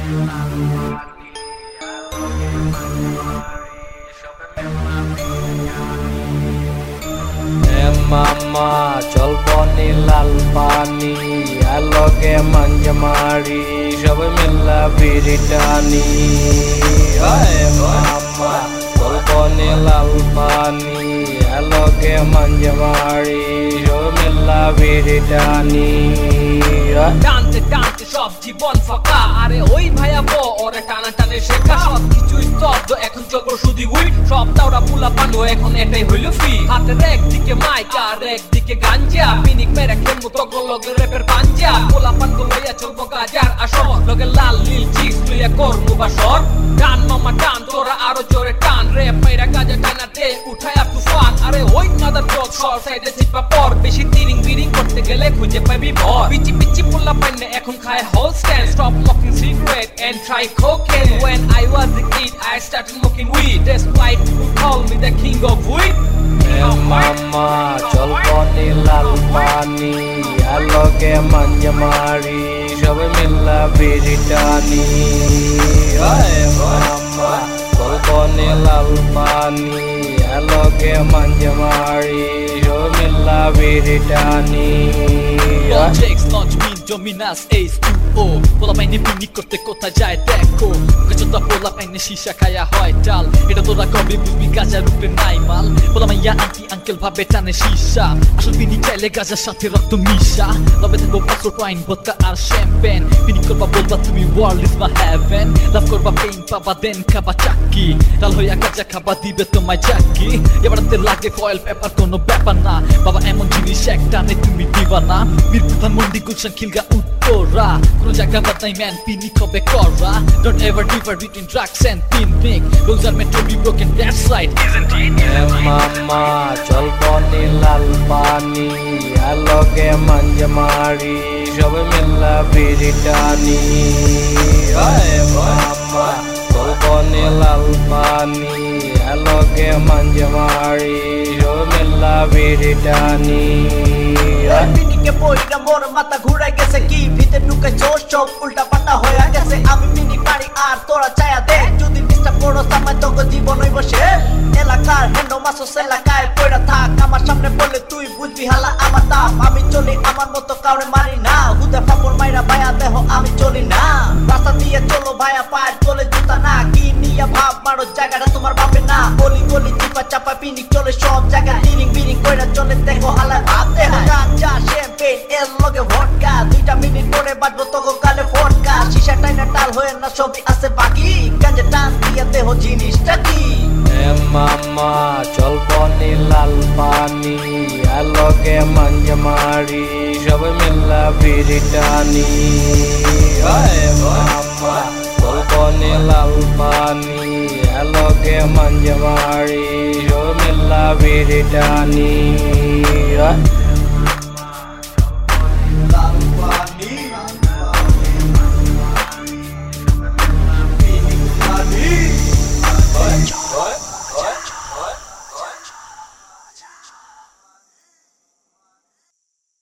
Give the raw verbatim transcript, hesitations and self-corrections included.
মামা চল বনে লাল পানি আলোকে মাঞ্জ মারি সব মিল্লা বিড়ি টানি মামা চল বনে লাল পানি আলোকে মাঞ্জ মারি সব মিল্লা বিড়ি টানি টানতে টানতে সব জীবন ফাঁকা আরে ওই ভাইয়া বো ওরে টানা টানে শেখা সব কিছুই স্তব্ধ এখন চলবো শুধু উইট সব তাওরা পুলা পানো এখন এটাই হইল ফি হাতের একদিকে মাইক আর একদিকে গাঞ্জা পিনিক মেরে খেলবো তখন লগে রেপের পাঞ্জা পোলা পান গো লইয়া চলবো গাজার আসর লগে লাল নীল চিক্স তুইয়া করবো বাসর টান মামা টান তোরা আরো জোরে টান রেপ মেরা গাজা টানা দে উঠায়া তুফান আরে ওই মাদার চোখ সর সাইডে চিপা পর বেশি তিরিং বিরিং করতে গেলে খুঁজে পাবি ভর পিচি পিচি পোলা পাইনে এখন খায় হোল stand stop smoking cigarette and try cocaine when I was a kid I started smoking weed despite people call me the king of weed মামা চল বনে লাল পানি আলোকে মাঞ্জ মারি সব মিল্লা বিড়ি টানি মামা চল বনে লাল পানি আলোকে মাঞ্জ মারি সব মিল্লা বিড়ি টানি Projects launch mean dominance ace two o পোলা পাইনে পিকনিক করতে কোথায় যায় দেখো গজতা পোলা পাইনে শিশা খায়া হয় ডাল এটা তোরা কবে বুঝবি গাজার রূপে নাই মাল পোলা মাইয়া আন্টি আঙ্কেল ভাবে টানে শিশা আসল পিকনিক চাইলে গাজার সাথে রক্ত মিশা লবে থাকবো পাথর ওয়াইন ভদকা আর শ্যাম্পেন পিকনিক করবা বলবা তুমি world is my heaven love করবা পেইন পাবা দেন খাবা চাকি ডাল হইয়া গাজা খাবা দিবে তোমায় চাকি এবারতে লাগে ফয়েল পেপার কোনো ব্যাপার না বাবা এমন জিনিস একটা নেই তুমি দিবা না প্রধান মন্দির গুলশান খিলগা উত্তরা কোনো জায়গা বাদ নাই ম্যান পিনিক হবে করা don't ever differ between drugs and picnic those are meant to be broken that's right isn't it মামা চল বনে লাল পানি আলোকে মাঞ্জ মারি সব মিল্লা বিড়ি টানি মামা চল বনে লাল পানি আলোকে মাঞ্জ মারি সব মিল্লা বিড়ি টানি পিনিকে বইরা মোর মাথা ঘুরাই গেছে কি ভিতরে ঢুকে জোশ সব উল্টা পাল্টা হয়ে গেছে আমি পিনিক মারি আর তোরা চায়া দেখ যদি ডিস্টার্ব করো সামাই তোকে জীবন হইব শেষ এলাকার হেন্ডো মাসোস এলাকায় পয়রা থাক আমার সামনে বললে তুই বুঝবি হালা আমার দাম আমি চলি আমার মতো কাউরে মারি না হুদে ফাপড় মাইরা ভাইয়া দেহ আমি চলি না রাস্তা দিয়ে চলো ভাইয়া পায়ের চলে জুতা না কি নিয়ে ভাব মারো জায়গাটা তোমার ভাবে না গলি গলি চিপা চাপা পিনিক চলে সব জায়গায় তিরিং বিরিং কইরা চলে দেখো হালা ভাব দেহ গাঞ্জা শ্যাম্পেন এর লগে ভডকা দুইটা মিনিট পরে বাজবো তোকে গালে ফটকা শিশা টাইনা টাল হয়ে না সবই আছে বাকি গাঞ্জা টান দিয়ে দেহ জিনিসটা কি মামা চল বনে লাল পানি আলোকে মাঞ্জ মারি সব মিল্লা বিড়ি টানি মামা চল বনে লাল পানি আলোকে মাঞ্জ মারি সব মিল্লা বিড়ি টানি